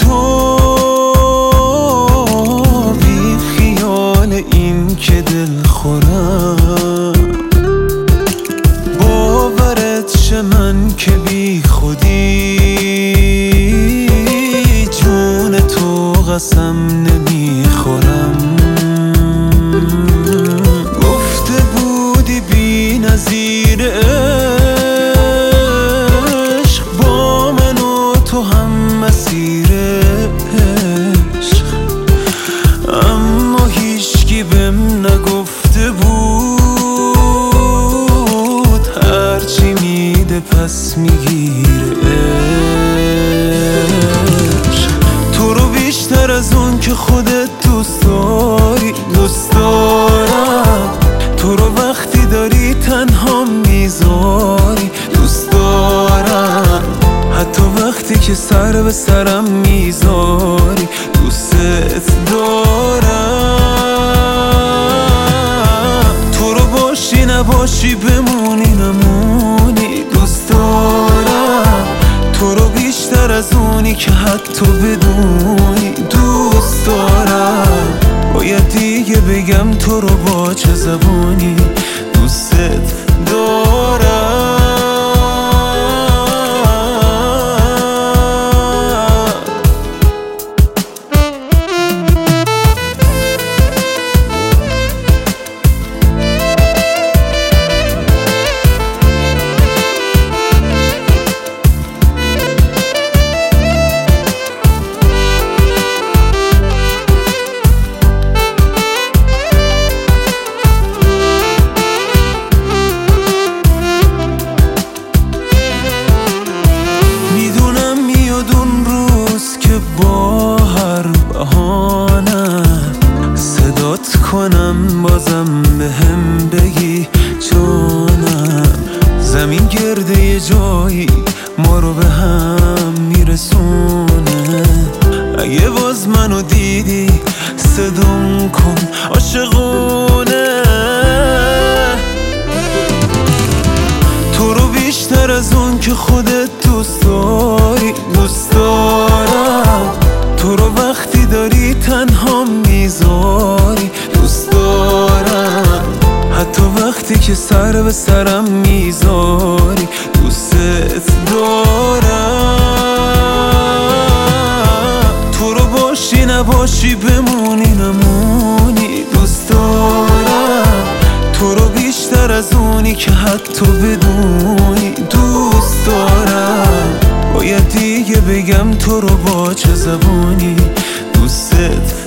تو بی خیال این که دل خورم، باورت شه من که بی خودی جون تو قسم نمیخورم. گفته بودی بی نظیر عشق، با من و تو هم مسیر عشق، اما هیچکی بهم نگفته بود هرچی میده پس میگیره عشق. تو رو بیشتر از اون که خودت دوست داری دوست دارم، تو رو وقتی داری تنها میذاری دوست دارم، حتی وقتی که سر به سرم میذاری دوست دارم. تو رو باشی نباشی بمونی نمونی دوست دارم، تو رو بیشتر از اونی که حتی بدونی دوست دارم. باید دیگه بگم تو رو با چه زبانی دوست دارم. با هر بهانه صدات کنم بازم بهم بگی جانم، زمین گرده یه جایی ما رو به هم میرسونه. اگه باز منو دیدی صدام کن عاشقونه. تو رو بیشتر از اون که خودت دوست داری دوست دارم، تو رو وقتی داری تنها میذاری دوست دارم، حتی وقتی که سر به سرم میذاری دوست دارم. تو رو باشی نباشی بمونی نمونی دوست دارم، تو رو بیشتر از اونی که حتی بدونی دوست دارم. باید دیگه بگم تو رو با چه زبانی دوست